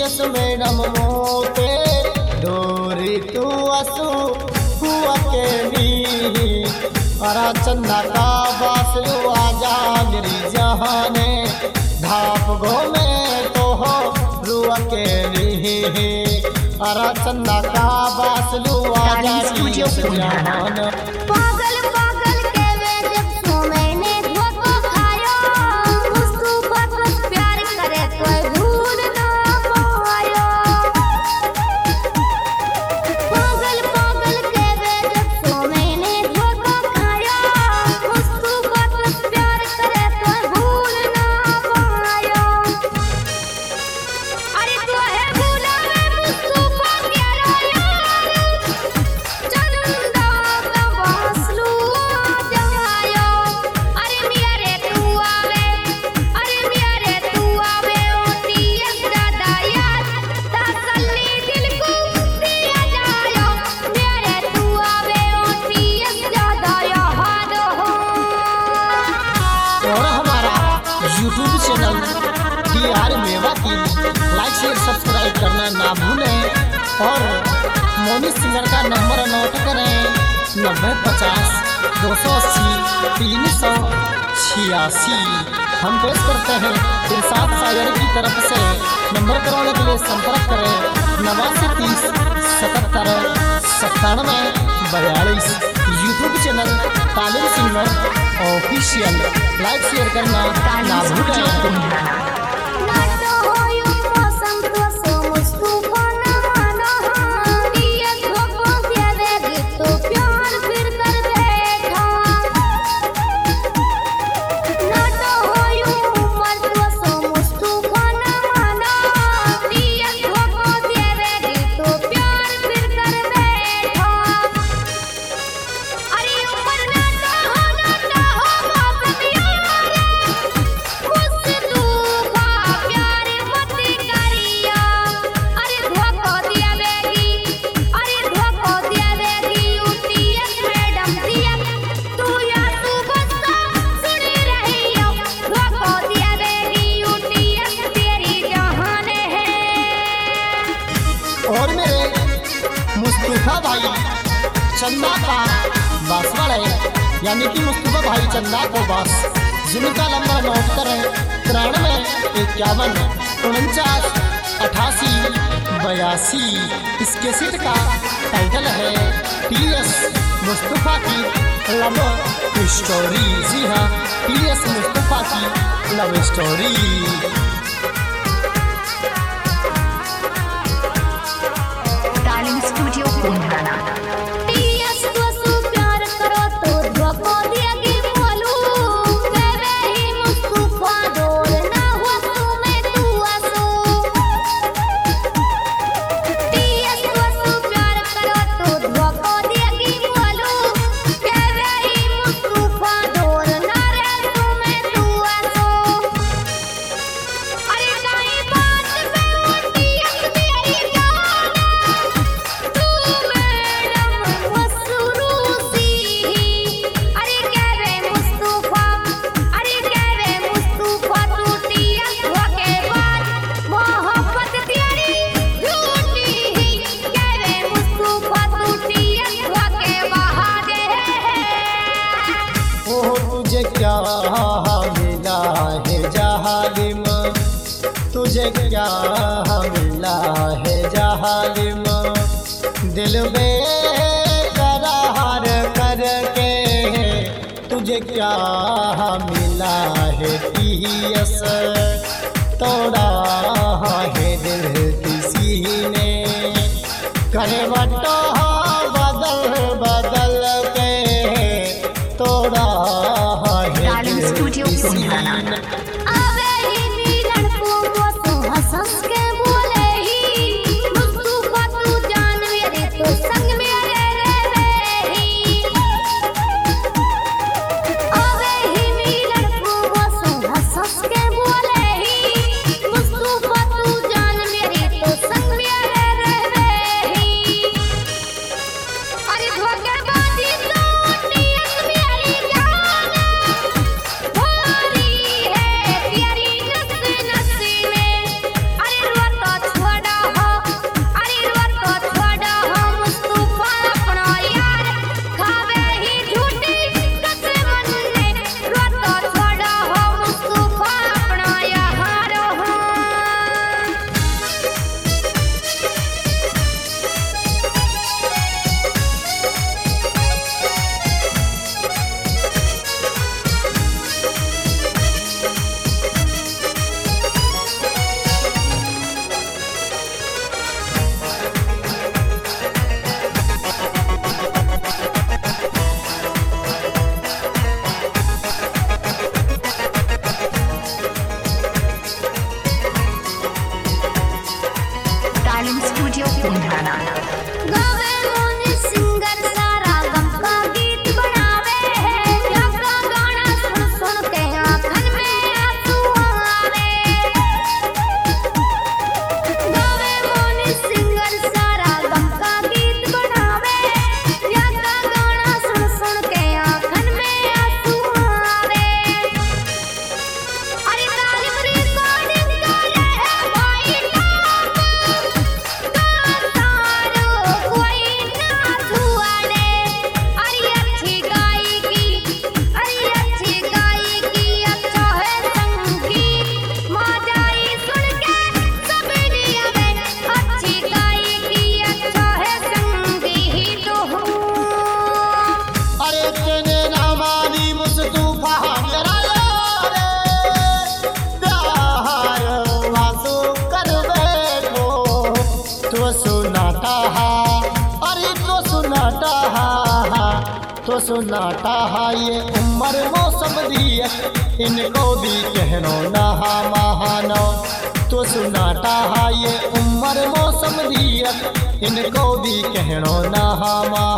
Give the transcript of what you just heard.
TS madam मोते डोरी तू असू हुआ के नी अरा चंदा का बासलू आजा मेरी जहाने धाप घोमे तो हो रुआ के नी अरा चंदा का बासलू आजा मेरी जहाने यूट्यूब चैनल DR मेवा की लाइक शेयर सब्सक्राइब करना ना भूलें और मोनी सिंगर का नंबर नोट करें 9050 280 386। हम पेश करते हैं इरशाद सागर की तरफ से। नंबर करवाने के लिए संपर्क करें 8930 77 97 42। YouTube channel Talim singer official like share करना ना भूलें। और मेरे मुस्तफा भाई चंदा का बास वाले यानी कि मुस्तफा भाई चंदा को बास, जिनका नंबर नोट करें 93 51 49 88 82। इस कैसेट का टाइटल है TS मुस्तफा की लव स्टोरी। जी हाँ, TS मुस्तफा की लव स्टोरी। स्टूडियो कुंभाना। क्या मिला है जहालिम, तुझे क्या मिला है जहालिम, दिल बेकरार करके तुझे क्या मिला है TS, तोड़ा है दिल किसी ने करवटो बदल बदल के तोड़ा स्टूडियो कुंभाना। मुस्तफा घराना। गावे मोनी सिंगर सारा गम का गीत बनावे है, या का गाना सुन सुन के आँखन में आंसू आवे। गावे मोनी सिंगर सारा गम का गीत बनावे, या का गाना सुन सुन के आँखन में आंसू आवे। अरे तालिम रिकॉर्डिंग करे है भाई तो सुनाता है ये उम्र मौसम दिए इनको भी कहनो ना महानो। तो सुनाता है ये उम्र मौसम दिए इनको भी कहनो ना